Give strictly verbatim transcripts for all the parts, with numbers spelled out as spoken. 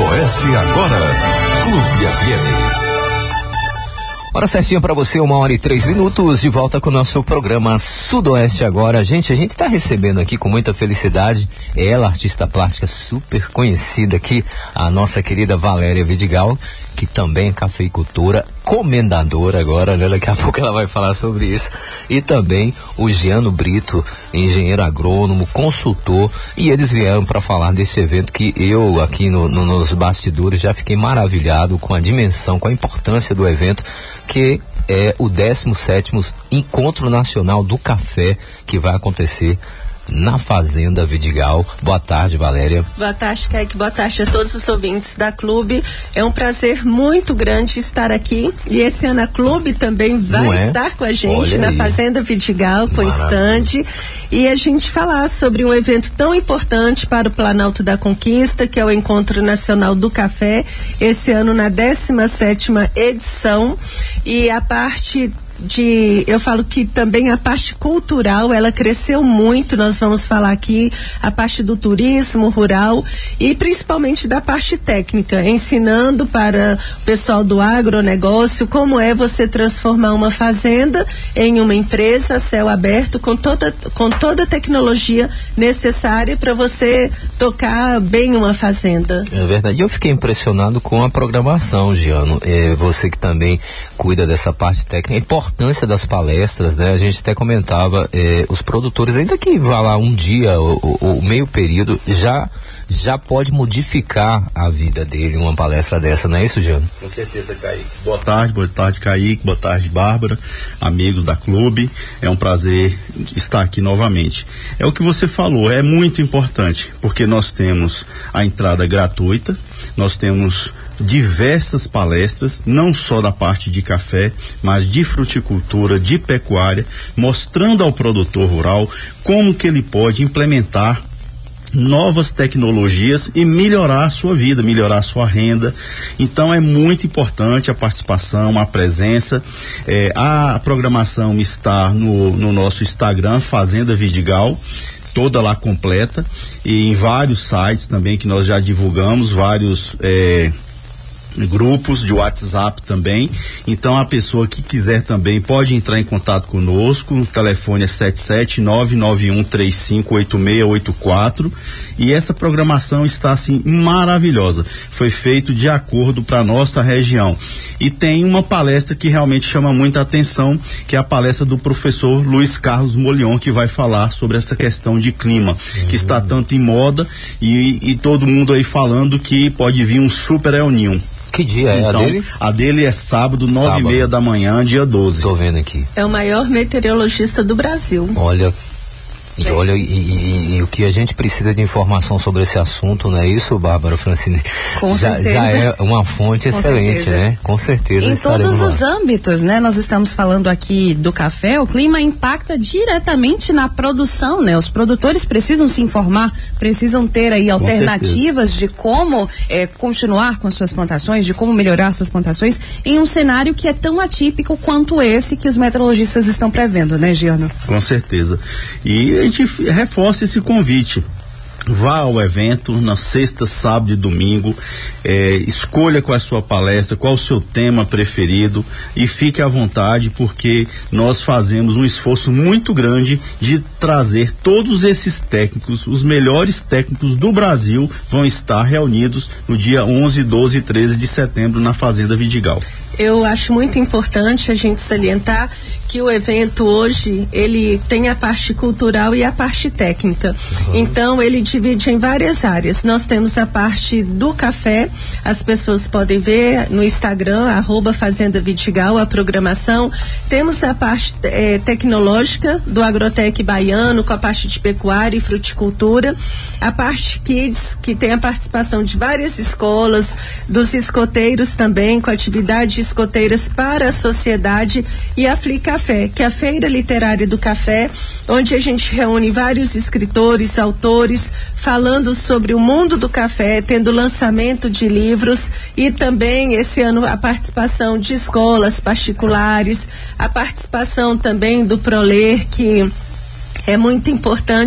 Sudoeste agora, Clube F M. Hora certinha pra você, uma hora e três minutos, de volta com o nosso programa Sudoeste agora. Gente, a gente tá recebendo aqui com muita felicidade ela, artista plástica super conhecida aqui, a nossa querida Valéria Vidigal, que também é cafeicultora, comendadora agora, né? Daqui a pouco ela vai falar sobre isso. E também o Giano Brito, engenheiro agrônomo, consultor, e eles vieram para falar desse evento que eu aqui no, no, nos bastidores já fiquei maravilhado com a dimensão, com a importância do evento, que é o décimo sétimo Encontro Nacional do Café, que vai acontecer na Fazenda Vidigal. Boa tarde, Valéria. Boa tarde, Kaique. Boa tarde a todos os ouvintes da Clube. É um prazer muito grande estar aqui. E esse ano a Clube também vai é? estar com a gente Olha na aí. Fazenda Vidigal, com stand. E a gente falar sobre um evento tão importante para o Planalto da Conquista, que é o Encontro Nacional do Café, esse ano na décima sétima edição. E a parte de, eu falo que também a parte cultural, ela cresceu muito. Nós vamos falar aqui a parte do turismo rural e principalmente da parte técnica, ensinando para o pessoal do agronegócio como é você transformar uma fazenda em uma empresa a céu aberto com toda, com toda a tecnologia necessária para você tocar bem uma fazenda. É verdade. Eu fiquei impressionado com a programação, Giano. É, você que também cuida dessa parte técnica, é importante a importância das palestras, né? A gente até comentava, eh, os produtores, ainda que vá lá um dia ou, ou, ou meio período, já já pode modificar a vida dele uma palestra dessa, não é isso, Giano? Com certeza, Kaique. Boa tarde, boa tarde, Kaique, boa tarde, Bárbara, amigos da Clube, é um prazer estar aqui novamente. É o que você falou, é muito importante, porque nós temos a entrada gratuita, nós temos diversas palestras, não só da parte de café, mas de fruticultura, de pecuária, mostrando ao produtor rural como que ele pode implementar novas tecnologias e melhorar a sua vida, melhorar a sua renda. Então é muito importante a participação, a presença. É, a programação está no, no nosso Instagram, Fazenda Vidigal, toda lá completa, e em vários sites também que nós já divulgamos, vários é, grupos de WhatsApp também. Então a pessoa que quiser também pode entrar em contato conosco, o telefone é sete sete nove nove um três cinco oito seis oito quatro, e essa programação está assim maravilhosa, foi feito de acordo para nossa região. E tem uma palestra que realmente chama muita atenção, que é a palestra do professor Luiz Carlos Molion, que vai falar sobre essa questão de clima, uhum. que está tanto em moda, e, e todo mundo aí falando que pode vir um super El Niño. Que dia é então, a dele? A dele é sábado, nove e meia da manhã, dia doze. Tô vendo aqui. É o maior meteorologista do Brasil. Olha, e, olha e, e, e o que a gente precisa de informação sobre esse assunto, não é isso, Bárbara Francine? Com já, certeza. Já é uma fonte Com excelente, certeza. né? Com certeza. Em todos lá. os âmbitos, né? Nós estamos falando aqui do café, o clima impacta diretamente na produção, né? Os produtores precisam se informar, precisam ter aí alternativas de como é, continuar com as suas plantações, de como melhorar suas plantações em um cenário que é tão atípico quanto esse que os meteorologistas estão prevendo, né, Giano? Com certeza. E a gente reforça esse convite. Vá ao evento na sexta, sábado e domingo, é, escolha qual é a sua palestra, qual o seu tema preferido e fique à vontade, porque nós fazemos um esforço muito grande de trazer todos esses técnicos, os melhores técnicos do Brasil vão estar reunidos no dia onze, doze e treze de setembro na Fazenda Vidigal. Eu acho muito importante a gente salientar que o evento hoje, ele tem a parte cultural e a parte técnica. Uhum. Então, ele divide em várias áreas. Nós temos a parte do café, as pessoas podem ver no Instagram, arroba Fazenda Vidigal, a programação. Temos a parte eh, tecnológica do Agrotec baiano, com a parte de pecuária e fruticultura. A parte Kids, que tem a participação de várias escolas, dos escoteiros também, com atividades escoteiras para a sociedade, e a Fli Café, que é a Feira Literária do Café, onde a gente reúne vários escritores, autores, falando sobre o mundo do café, tendo lançamento de livros, e também esse ano a participação de escolas particulares, a participação também do Proler, que é muito importante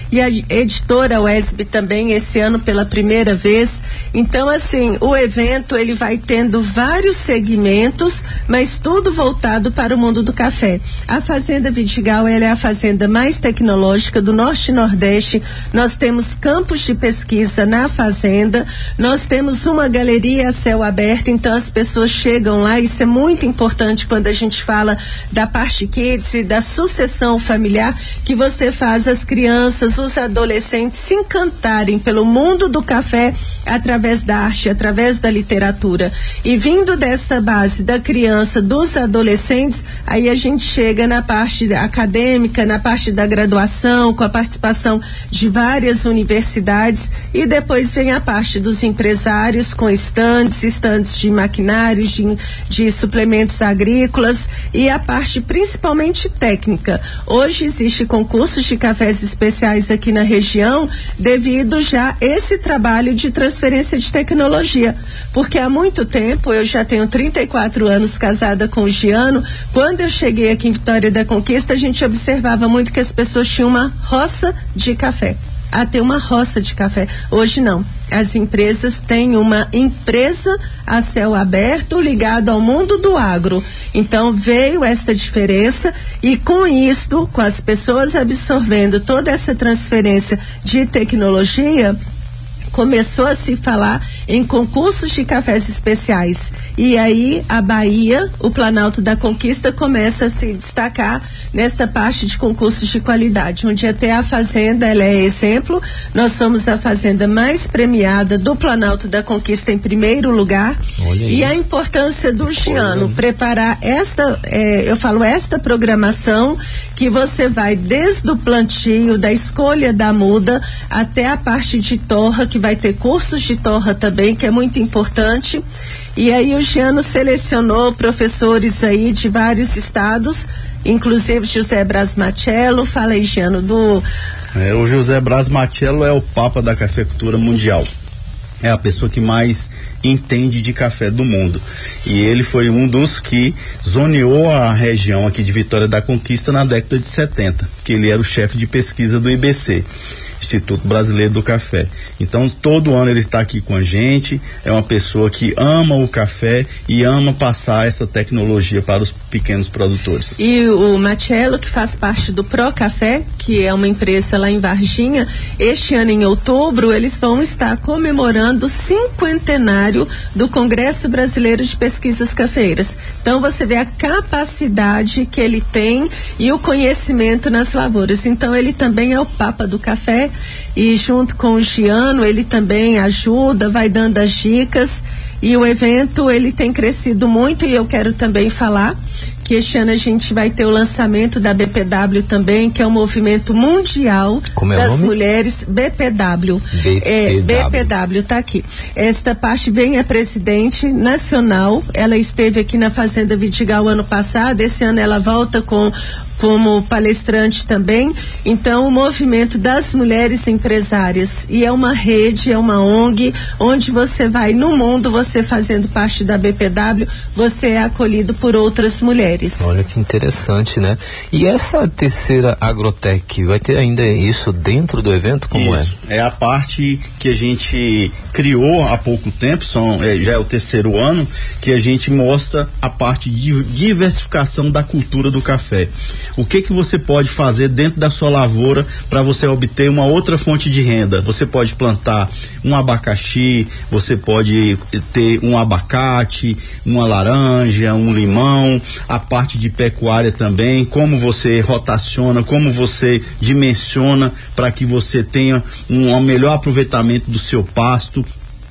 e a editora U E S B também esse ano pela primeira vez. Então, assim, o evento ele vai tendo vários segmentos, mas tudo voltado para o mundo do café. A Fazenda Vidigal, ela é a fazenda mais tecnológica do Norte e Nordeste. Nós temos campos de pesquisa na fazenda, nós temos uma galeria a céu aberto, então as pessoas chegam lá, isso é muito importante quando a gente fala da parte kids e da sucessão familiar, que você faz as crianças, os adolescentes se encantarem pelo mundo do café através da arte, através da literatura. E vindo dessa base da criança, dos adolescentes, aí a gente chega na parte acadêmica, na parte da graduação, com a participação de várias universidades, e depois vem a parte dos empresários com estandes, estandes de maquinários, de, de suplementos agrícolas, e a parte principalmente técnica. Hoje existe concursos de cafés especiais aqui na região devido já a esse trabalho de transferência de tecnologia, porque há muito tempo, eu já tenho trinta e quatro anos casada com o Giano, quando eu cheguei aqui em Vitória da Conquista, a gente observava muito que as pessoas tinham uma roça de café. A ter uma roça de café. Hoje não. As empresas têm uma empresa a céu aberto ligada ao mundo do agro. Então veio essa diferença e com isto, com as pessoas absorvendo toda essa transferência de tecnologia, começou a se falar em concursos de cafés especiais. E aí a Bahia, o Planalto da Conquista, começa a se destacar nesta parte de concursos de qualidade, onde até a fazenda, ela é exemplo. Nós somos a fazenda mais premiada do Planalto da Conquista em primeiro lugar. E a importância do Giano preparar esta, eh, eu falo esta programação, que você vai desde o plantio, da escolha da muda, até a parte de torra, que vai ter cursos de torra também, que é muito importante. E aí o Giano selecionou professores aí de vários estados, inclusive José Braz Machello. Fala aí, Giano, do... É, o José Braz Machello é o papa da cafeicultura mundial. É a pessoa que mais entende de café do mundo. E ele foi um dos que zoneou a região aqui de Vitória da Conquista na década de setenta, que ele era o chefe de pesquisa do I B C, Instituto Brasileiro do Café. Então todo ano ele está aqui com a gente, é uma pessoa que ama o café e ama passar essa tecnologia para os pequenos produtores. E o Machello, que faz parte do Pro Café, que é uma empresa lá em Varginha, este ano em outubro eles vão estar comemorando o cinquentenário do Congresso Brasileiro de Pesquisas Cafeeiras. Então você vê a capacidade que ele tem e o conhecimento nas lavouras. Então ele também é o papa do café, e junto com o Giano ele também ajuda, vai dando as dicas, e o evento ele tem crescido muito. E eu quero também falar que este ano a gente vai ter o lançamento da B P W também, que é um movimento mundial Como é das o nome? mulheres. B P W. B P W. É, B P W tá aqui. Esta parte vem a presidente nacional, ela esteve aqui na Fazenda Vidigal ano passado, esse ano ela volta com como palestrante também. Então o movimento das mulheres empresárias, e é uma rede, é uma O N G, onde você vai no mundo, você fazendo parte da B P W, você é acolhido por outras mulheres. Olha que interessante, né? E essa terceira Agrotech, vai ter ainda isso dentro do evento? Como isso, é? É a parte que a gente criou há pouco tempo, são, é, já é o terceiro ano, que a gente mostra a parte de diversificação da cultura do café. O que que você pode fazer dentro da sua lavoura para você obter uma outra fonte de renda? Você pode plantar um abacaxi, você pode ter um abacate, uma laranja, um limão, a parte de pecuária também, como você rotaciona, como você dimensiona para que você tenha um, um melhor aproveitamento do seu pasto,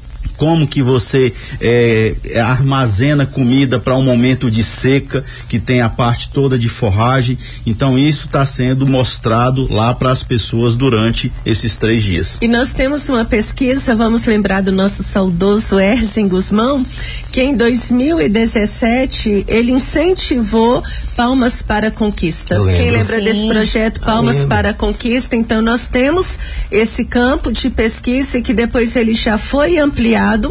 como que você é, armazena comida para um momento de seca, que tem a parte toda de forragem. Então isso está sendo mostrado lá para as pessoas durante esses três dias. E nós temos uma pesquisa, vamos lembrar do nosso saudoso Erzen Guzmão, que em dois mil e dezessete ele incentivou Palmas para a Conquista. Quem lembra Sim. desse projeto Palmas para a Conquista? Então nós temos esse campo de pesquisa que depois ele já foi ampliado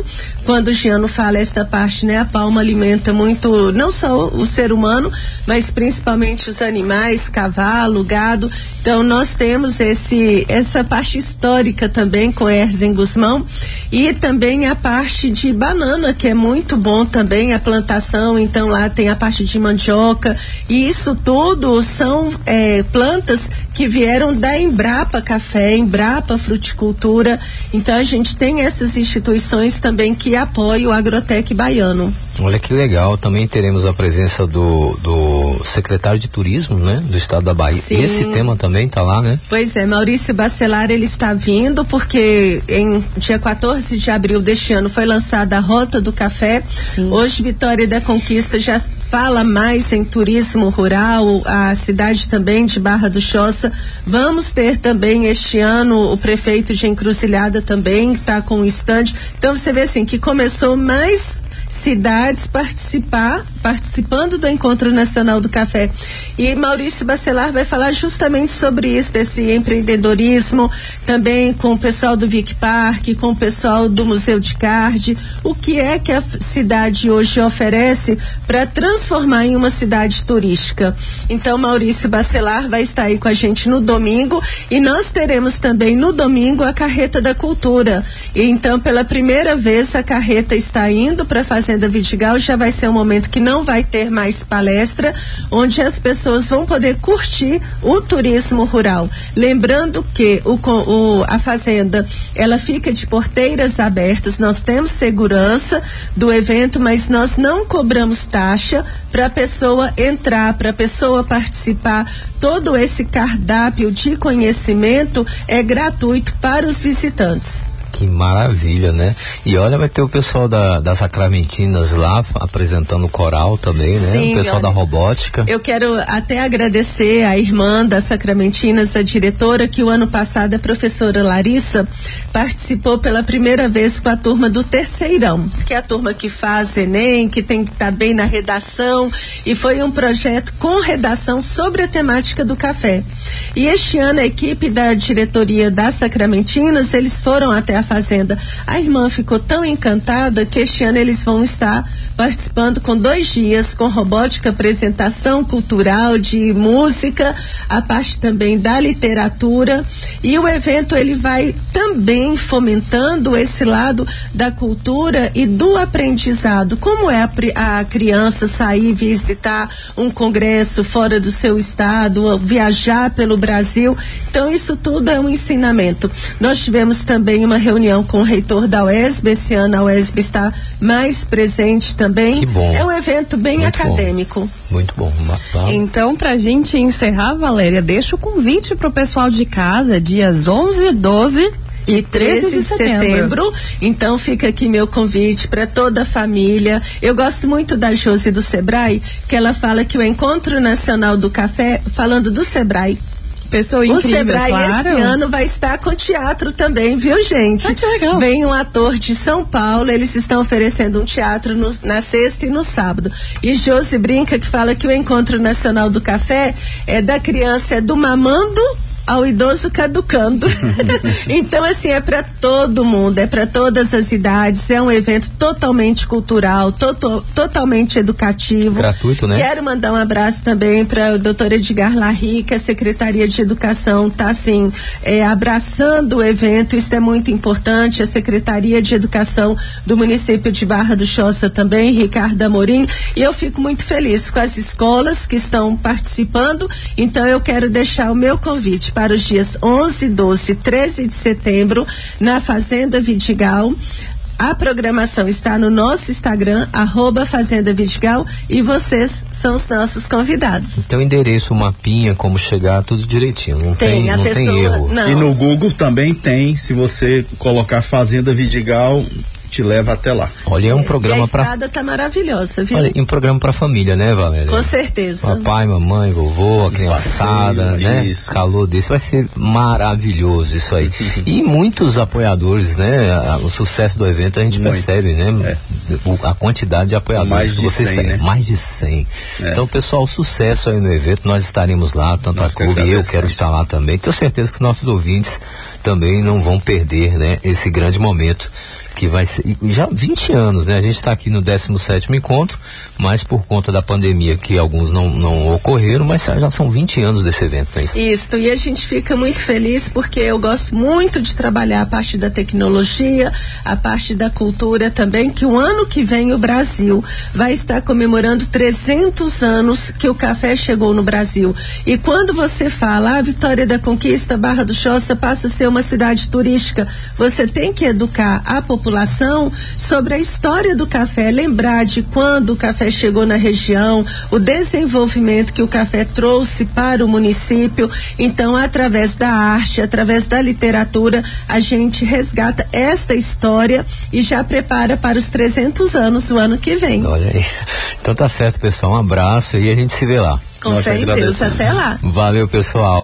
quando o Giano fala esta parte, né? A palma alimenta muito, não só o ser humano, mas principalmente os animais, cavalo, gado. Então nós temos esse, essa parte histórica também com Herz em Gusmão, e também a parte de banana, que é muito bom também, a plantação. Então lá tem a parte de mandioca, e isso tudo são é, plantas que vieram da Embrapa Café, Embrapa Fruticultura. Então a gente tem essas instituições também que apoiam o Agrotec baiano. Olha que legal, também teremos a presença do, do secretário de turismo, né, do estado da Bahia. Sim. Esse tema também tá lá, né? Pois é, Maurício Bacelar, ele está vindo porque em dia quatorze de abril deste ano foi lançada a Rota do Café. Sim. Hoje Vitória da Conquista já fala mais em turismo rural, a cidade também de Barra do Choça. Vamos ter também este ano o prefeito de Encruzilhada também está com um stand. Então você vê assim que começou mais cidades participar, participando do Encontro Nacional do Café. E Maurício Bacelar vai falar justamente sobre isso, desse empreendedorismo, também com o pessoal do Vic Park, com o pessoal do Museu de Card, o que é que a cidade hoje oferece para transformar em uma cidade turística. Então Maurício Bacelar vai estar aí com a gente no domingo, e nós teremos também no domingo a Carreta da Cultura. E então pela primeira vez a carreta está indo para a Fazenda Vidigal. Já vai ser um momento que não vai ter mais palestra, onde as pessoas vão poder curtir o turismo rural. Lembrando que o, o, a fazenda, ela fica de porteiras abertas, nós temos segurança do evento, mas nós não cobramos taxa para a pessoa entrar, para a pessoa participar. Todo esse cardápio de conhecimento é gratuito para os visitantes. Que maravilha, né? E olha, vai ter o pessoal da, das Sacramentinas lá apresentando o coral também, né? Sim, o pessoal olha, da robótica. Eu quero até agradecer a irmã das Sacramentinas, a diretora, que o ano passado a professora Larissa participou pela primeira vez com a turma do Terceirão, que é a turma que faz Enem, que tem que estar bem na redação, e foi um projeto com redação sobre a temática do café. E este ano a equipe da diretoria das Sacramentinas, eles foram até a fazenda. A irmã ficou tão encantada que este ano eles vão estar participando com dois dias, com robótica, apresentação cultural, de música, a parte também da literatura, e o evento ele vai também fomentando esse lado da cultura e do aprendizado. Como é a, a criança sair visitar um congresso fora do seu estado, viajar pelo Brasil. Então isso tudo é um ensinamento. Nós tivemos também uma reunião com o reitor da U E S B, esse ano a U E S B está mais presente também. Que bom. É um evento bem Muito acadêmico. Bom. Muito bom. Então, pra gente encerrar, Valéria, deixa o convite pro pessoal de casa, dias onze, doze e treze de setembro. Então fica aqui meu convite para toda a família. Eu gosto muito da Josi do Sebrae, que ela fala que o Encontro Nacional do Café, falando do Sebrae, pessoa incrível, o Sebrae claro. Esse ano vai estar com teatro também, viu, gente? Ah, que legal. Vem um ator de São Paulo, eles estão oferecendo um teatro no, na sexta e no sábado. E Josi brinca que fala que o Encontro Nacional do Café é da criança, é do mamando ao idoso caducando. Então, assim, é para todo mundo, é para todas as idades, é um evento totalmente cultural, to totalmente educativo. Gratuito, né? Quero mandar um abraço também para o doutor Edgar Larry, que a Secretaria de Educação está, assim, é, abraçando o evento. Isso é muito importante. A Secretaria de Educação do município de Barra do Choça também, Ricardo Amorim, e eu fico muito feliz com as escolas que estão participando. Então, eu quero deixar o meu convite para os dias onze, doze e treze de setembro na Fazenda Vidigal. A programação está no nosso Instagram, arroba Fazenda Vidigal, e vocês são os nossos convidados. Então, endereço, mapinha, como chegar, tudo direitinho, não tem, tem, a não pessoa, tem erro. Não. E no Google também tem, se você colocar Fazenda Vidigal, te leva até lá. Olha, é um programa para. A estrada tá maravilhosa, viu? Olha, um programa para família, né, Valéria? Com certeza. Papai, mamãe, vovô, a criançada, passeio, né? Isso, Calor isso. desse vai ser maravilhoso isso aí. E muitos apoiadores, né? O sucesso do evento a gente Muito. percebe, né? É. O, a quantidade de apoiadores Mais que de vocês cem, têm, né? mais de cem. É. Então, pessoal, sucesso aí no evento. Nós estaremos lá, tanto Nós a clube, que eu agradecemos. quero estar lá também. Tenho certeza que os nossos ouvintes também não vão perder, né, esse grande momento que vai ser, já vinte anos, né? A gente está aqui no décimo sétimo encontro, mas por conta da pandemia que alguns não, não ocorreram, mas já são vinte anos desse evento, não é isso? Isso, e a gente fica muito feliz porque eu gosto muito de trabalhar a parte da tecnologia, a parte da cultura também, que o ano que vem o Brasil vai estar comemorando trezentos anos que o café chegou no Brasil. E quando você fala, a Vitória da Conquista, Barra do Choça passa a ser uma cidade turística, você tem que educar a população população sobre a história do café, lembrar de quando o café chegou na região, o desenvolvimento que o café trouxe para o município. Então, através da arte, através da literatura, a gente resgata esta história e já prepara para os trezentos anos do ano que vem. Olha aí. Então tá certo, pessoal. Um abraço e a gente se vê lá. Com fé em Deus, até lá. Valeu, pessoal.